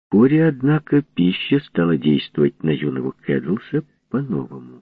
Вскоре, однако, пища стала действовать на юного Кэдлса по-новому.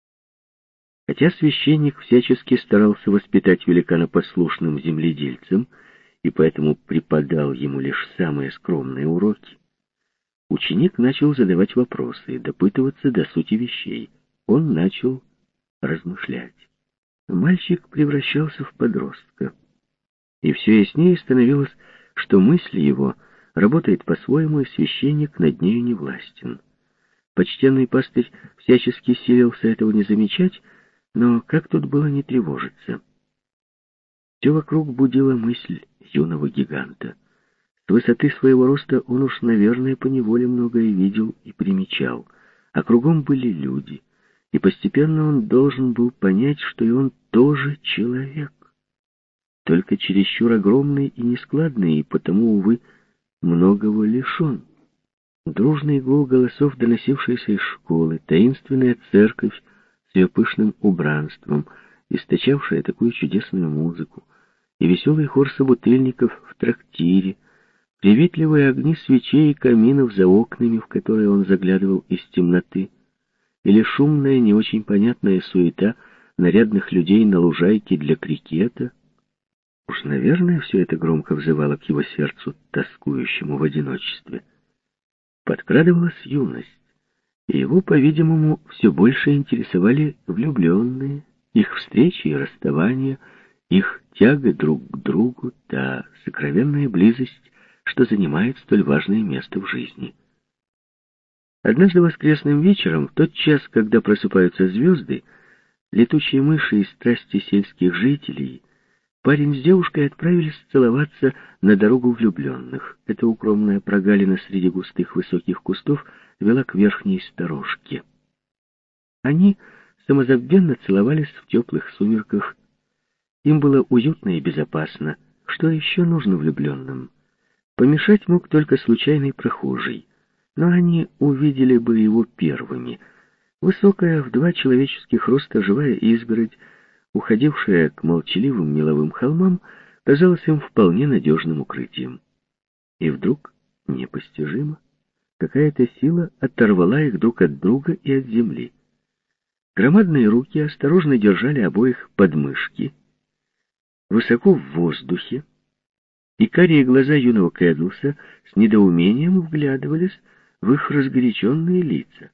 Хотя священник всячески старался воспитать великана послушным земледельцем и поэтому преподал ему лишь самые скромные уроки, ученик начал задавать вопросы, допытываться до сути вещей. Он начал размышлять. Мальчик превращался в подростка, и все яснее становилось, что мысль его работает по-своему, и священник над нею не властен. Почтенный пастырь всячески силился этого не замечать, но как тут было не тревожиться? Все вокруг будила мысль юного гиганта. С высоты своего роста он уж, наверное, поневоле многое видел и примечал, а кругом были люди, и постепенно он должен был понять, что и он тоже человек, только чересчур огромный и нескладный, и потому, увы, многого лишен. Дружный гул голосов, доносившийся из школы, таинственная церковь с ее пышным убранством, источавшая такую чудесную музыку, и веселый хор собутыльников в трактире, приветливые огни свечей и каминов за окнами, в которые он заглядывал из темноты, или шумная, не очень понятная суета нарядных людей на лужайке для крикета. Уж, наверное, все это громко взывало к его сердцу, тоскующему в одиночестве. Подкрадывалась юность, и его, по-видимому, все больше интересовали влюбленные, их встречи и расставания, их тяга друг к другу, та сокровенная близость, что занимает столь важное место в жизни. Однажды воскресным вечером, в тот час, когда просыпаются звезды, летучие мыши и страсти сельских жителей, парень с девушкой отправились целоваться на дорогу влюбленных. Эта укромная прогалина среди густых высоких кустов вела к верхней сторожке. Они самозабвенно целовались в теплых сумерках. Им было уютно и безопасно. Что еще нужно влюбленным? Помешать мог только случайный прохожий, но они увидели бы его первыми. Высокая, в 2 человеческих роста живая изгородь, уходившая к молчаливым меловым холмам, казалась им вполне надежным укрытием. И вдруг, непостижимо, какая-то сила оторвала их друг от друга и от земли. Громадные руки осторожно держали обоих под мышки, высоко в воздухе, и карие глаза юного Кэдлса с недоумением вглядывались в их разгоряченные лица.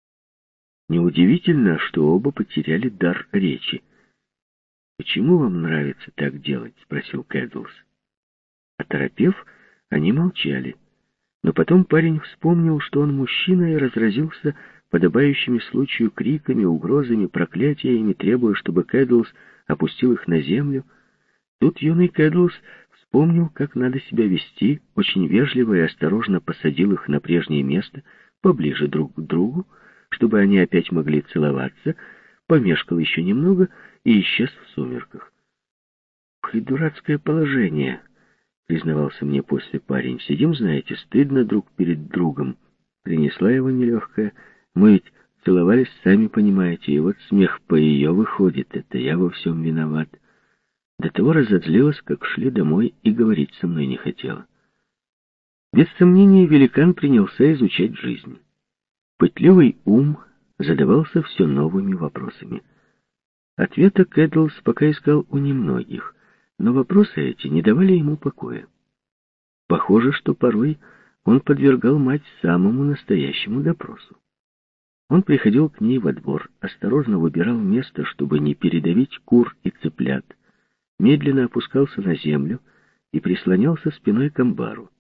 Неудивительно, что оба потеряли дар речи. «Почему вам нравится так делать?» — спросил Кэдлс. Оторопев, они молчали. Но потом парень вспомнил, что он мужчина, и разразился подобающими случаю криками, угрозами, проклятиями, требуя, чтобы Кэдлс опустил их на землю. Тут юный Кэдлс вспомнил, как надо себя вести, очень вежливо и осторожно посадил их на прежнее место, поближе друг к другу, чтобы они опять могли целоваться, помешкал еще немного и исчез в сумерках. «Дурацкое положение», — признавался мне после парень. «Сидим, знаете, стыдно друг перед другом. Принесла его нелегкая. Мы ведь целовались, сами понимаете, и вот смех по ее выходит. Это я во всем виноват». До того разозлилась, как шли домой, и говорить со мной не хотела. Без сомнения, великан принялся изучать жизнь. Пытливый ум задавался все новыми вопросами. Ответа Кэдлс пока искал у немногих, но вопросы эти не давали ему покоя. Похоже, что порой он подвергал мать самому настоящему допросу. Он приходил к ней во двор, осторожно выбирал место, чтобы не передавить кур и цыплят, медленно опускался на землю и прислонялся спиной к амбару.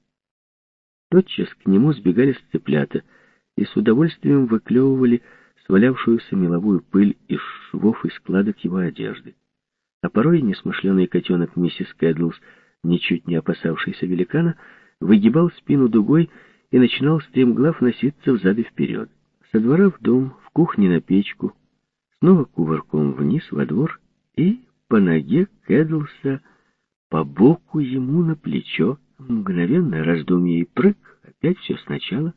Тотчас к нему сбегались цыплята и с удовольствием выклевывали свалявшуюся меловую пыль из швов и складок его одежды. А порой несмышленый котенок миссис Кэдлс, ничуть не опасавшийся великана, выгибал спину дугой и начинал стремглав носиться взад и вперед. Со двора в дом, в кухне на печку, снова кувырком вниз во двор и по ноге Кэдлса, по боку ему на плечо, мгновенное раздумье и прыг, опять все сначала.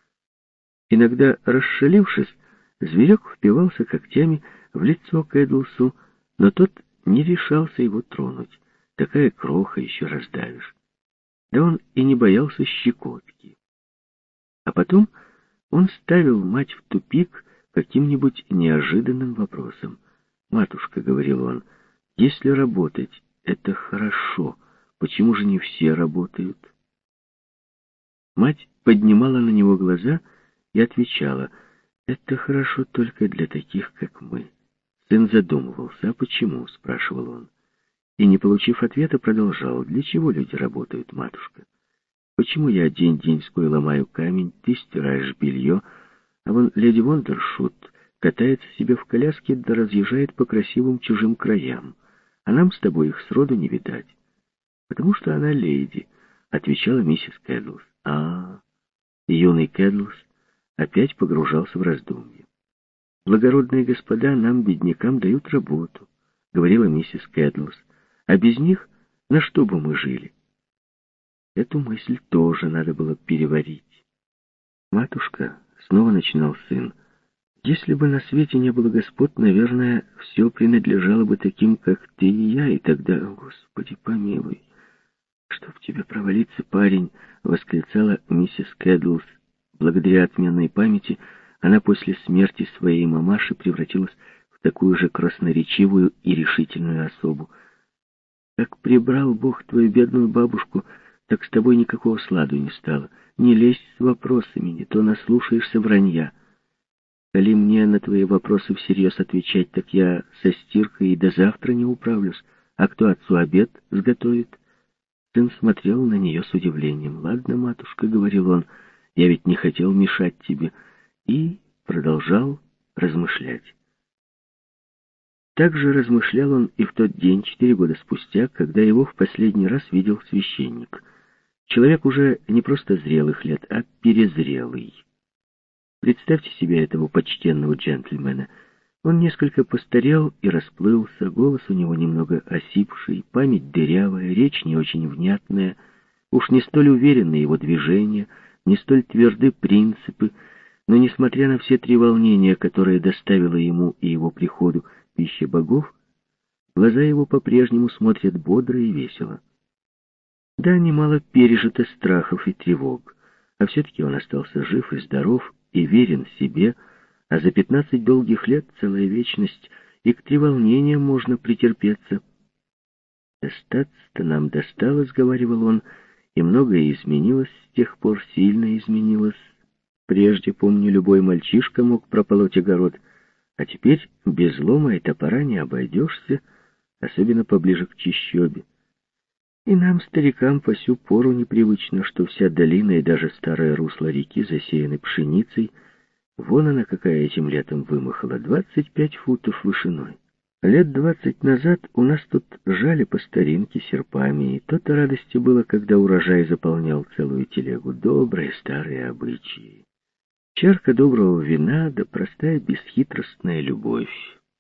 Иногда, расшалившись, зверек впивался когтями в лицо Кэдлсу, но тот не решался его тронуть. Такая кроха, еще раздавишь. Да он и не боялся щекотки. А потом он ставил мать в тупик каким-нибудь неожиданным вопросом. «Матушка», — говорил он, — «если работать — это хорошо, почему же не все работают?» Мать поднимала на него глаза и отвечала: «Это хорошо только для таких, как мы». Сын задумывался. «А почему?» — спрашивал он. И, не получив ответа, продолжал: «Для чего люди работают, матушка? Почему я день-деньской ломаю камень, ты стираешь белье, а вон леди Вондершут катается себе в коляске да разъезжает по красивым чужим краям, а нам с тобой их сроду не видать?» «Потому что она леди», — отвечала миссис Кэдлс. Юный Кэдлс опять погружался в раздумье. «Благородные господа нам, беднякам, дают работу», — говорила миссис Кэдлс. «А без них на что бы мы жили?» Эту мысль тоже надо было переварить. «Матушка», — снова начинал сын, — «если бы на свете не было господ, наверное, все принадлежало бы таким, как ты и я, и тогда, Господи, помилуй, чтоб тебе провалиться, парень», — восклицала миссис Кэдлс. Благодаря отменной памяти она после смерти своей мамаши превратилась в такую же красноречивую и решительную особу. «Как прибрал Бог твою бедную бабушку, так с тобой никакого сладу не стало. Не лезь с вопросами, не то наслушаешься вранья. Коли мне на твои вопросы всерьез отвечать, так я со стиркой и до завтра не управлюсь. А кто отцу обед сготовит?» Сын смотрел на нее с удивлением. «Ладно, матушка», — говорил он, — «я ведь не хотел мешать тебе». И продолжал размышлять. Так же размышлял он и в тот день, 4 года спустя, когда его в последний раз видел священник. Человек уже не просто зрелых лет, а перезрелый. Представьте себе этого почтенного джентльмена. Он несколько постарел и расплылся, голос у него немного осипший, память дырявая, речь не очень внятная, уж не столь уверенны его движения, не столь тверды принципы, но, несмотря на все 3 волнения, которые доставила ему и его приходу пища богов, глаза его по-прежнему смотрят бодро и весело. Да, немало пережито страхов и тревог, а все-таки он остался жив и здоров, и верен себе, а за 15 долгих лет целая вечность, и к треволнениям можно претерпеться. «Достаться-то нам досталось», — говорил он, — «и многое изменилось с тех пор, сильно изменилось. Прежде, помню, любой мальчишка мог прополоть огород, а теперь без лома и топора не обойдешься, особенно поближе к чащобе. И нам, старикам, по сю пору непривычно, что вся долина и даже старое русло реки засеяны пшеницей. Вон она какая этим летом вымахала, 25 футов вышиной. Лет 20 назад у нас тут жали по старинке серпами, и то-то радости было, когда урожай заполнял целую телегу. Добрые старые обычаи. Чарка доброго вина, да простая бесхитростная любовь.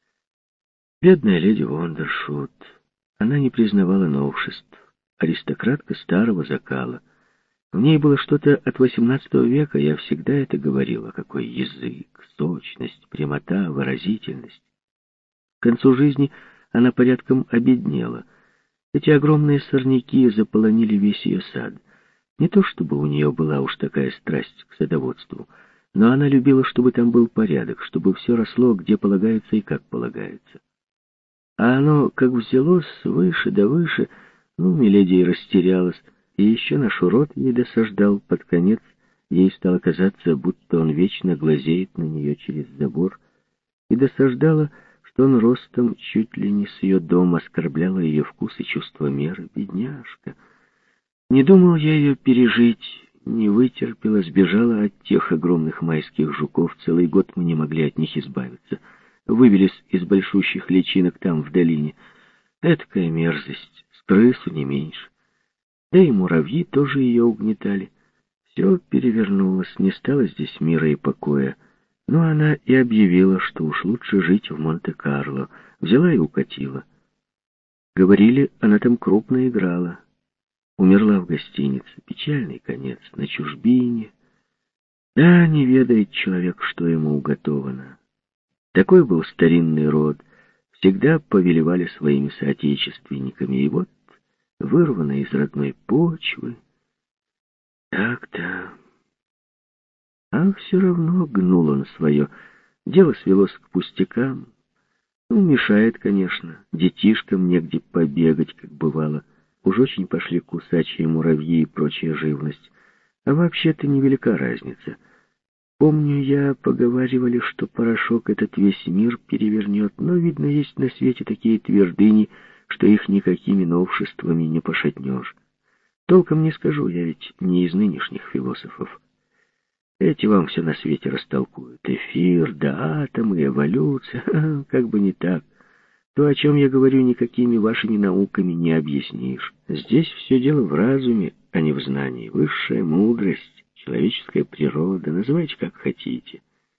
Бедная леди Вондершут, она не признавала новшеств. Аристократка старого закала. В ней было что-то от XVIII века, я всегда это говорила. Какой язык, сочность, прямота, выразительность. К концу жизни она порядком обеднела. Эти огромные сорняки заполонили весь ее сад. Не то чтобы у нее была уж такая страсть к садоводству, но она любила, чтобы там был порядок, чтобы все росло, где полагается и как полагается. А оно, как взялось, выше да выше, миледи и растерялась, и еще наш урод ей досаждал. Под конец ей стало казаться, будто он вечно глазеет на нее через забор, и досаждала, что он ростом чуть ли не с ее дома, оскорбляла ее вкус и чувство меры. Бедняжка! Не думал я ее пережить, не вытерпела, сбежала от тех огромных майских жуков. Целый год мы не могли от них избавиться. Вывелись из большущих личинок там, в долине. Эткая мерзость, с крысу не меньше. Да и муравьи тоже ее угнетали. Все перевернулось, не стало здесь мира и покоя. Но она и объявила, что уж лучше жить в Монте-Карло. Взяла и укатила. Говорили, она там крупно играла. Умерла в гостинице. Печальный конец, на чужбине. Да, не ведает человек, что ему уготовано. Такой был старинный род. Всегда повелевали своими соотечественниками. И вот, вырванная из родной почвы. Так-то... А все равно гнул он свое. Дело свелось к пустякам. Ну, мешает, конечно. Детишкам негде побегать, как бывало. Уж очень пошли кусачие муравьи и прочая живность. А вообще-то невелика разница. Помню, я поговаривали, что порошок этот весь мир перевернет, но, видно, есть на свете такие твердыни, что их никакими новшествами не пошатнешь. Толком не скажу, я ведь не из нынешних философов. Эти вам все на свете растолкуют. Эфир, да атомы, эволюция, как бы не так. То, о чем я говорю, никакими вашими науками не объяснишь. Здесь все дело в разуме, а не в знании. Высшая мудрость, человеческая природа, называйте как хотите.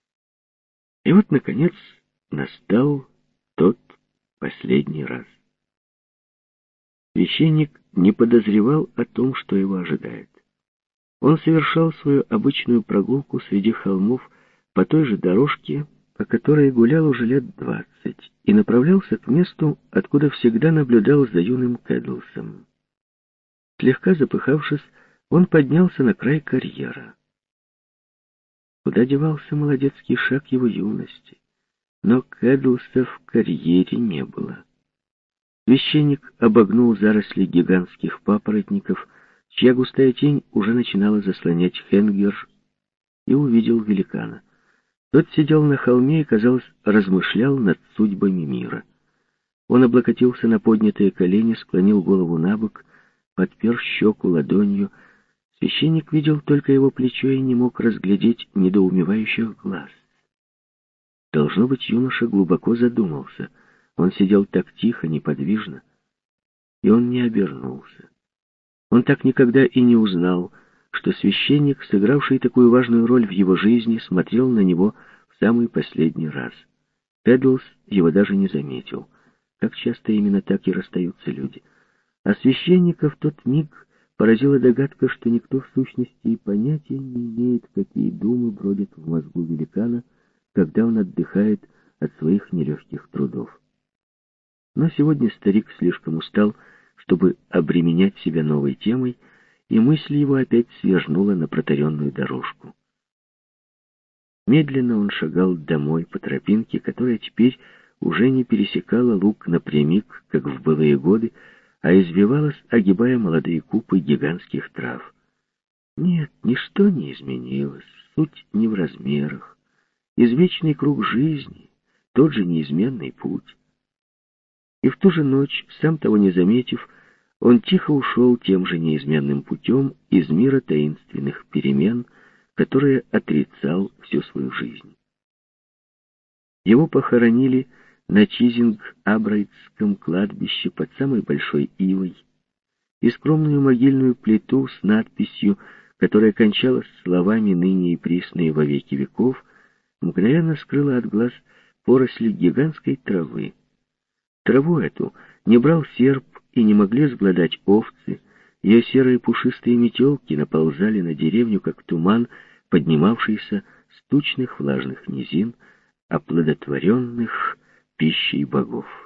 И вот, наконец, настал тот последний раз. Священник не подозревал о том, что его ожидает. Он совершал свою обычную прогулку среди холмов по той же дорожке, по которой гулял уже лет 20, и направлялся к месту, откуда всегда наблюдал за юным Кэдлсом. Слегка запыхавшись, он поднялся на край карьера. Куда девался молодецкий шаг его юности? Но Кэдлса в карьере не было. Священник обогнул заросли гигантских папоротников, чья густая тень уже начинала заслонять Хенгер, и увидел великана. Тот сидел на холме и, казалось, размышлял над судьбами мира. Он облокотился на поднятые колени, склонил голову набок, подпер щеку ладонью. Священник видел только его плечо и не мог разглядеть недоумевающих глаз. Должно быть, юноша глубоко задумался. Он сидел так тихо, неподвижно, и он не обернулся. Он так никогда и не узнал, что священник, сыгравший такую важную роль в его жизни, смотрел на него в самый последний раз. Кэдлс его даже не заметил. Как часто именно так и расстаются люди. А священника в тот миг поразила догадка, что никто в сущности и понятия не имеет, какие думы бродят в мозгу великана, когда он отдыхает от своих нелегких трудов. Но сегодня старик слишком устал, чтобы обременять себя новой темой, и мысль его опять свернула на протаренную дорожку. Медленно он шагал домой по тропинке, которая теперь уже не пересекала луг напрямик, как в былые годы, а извивалась, огибая молодые купы гигантских трав. Нет, ничто не изменилось, суть не в размерах. Извечный круг жизни, тот же неизменный путь. И в ту же ночь, сам того не заметив, он тихо ушел тем же неизменным путем из мира таинственных перемен, которые отрицал всю свою жизнь. Его похоронили на Чизинг-Абрайтском кладбище под самой большой ивой, и скромную могильную плиту с надписью, которая кончалась словами «ныне и присно и во веки веков», мгновенно скрыла от глаз поросли гигантской травы. Траву эту не брал серп, и не могли сгладать овцы, ее серые пушистые метелки наползали на деревню, как туман, поднимавшийся с тучных влажных низин, оплодотворенных пищей богов.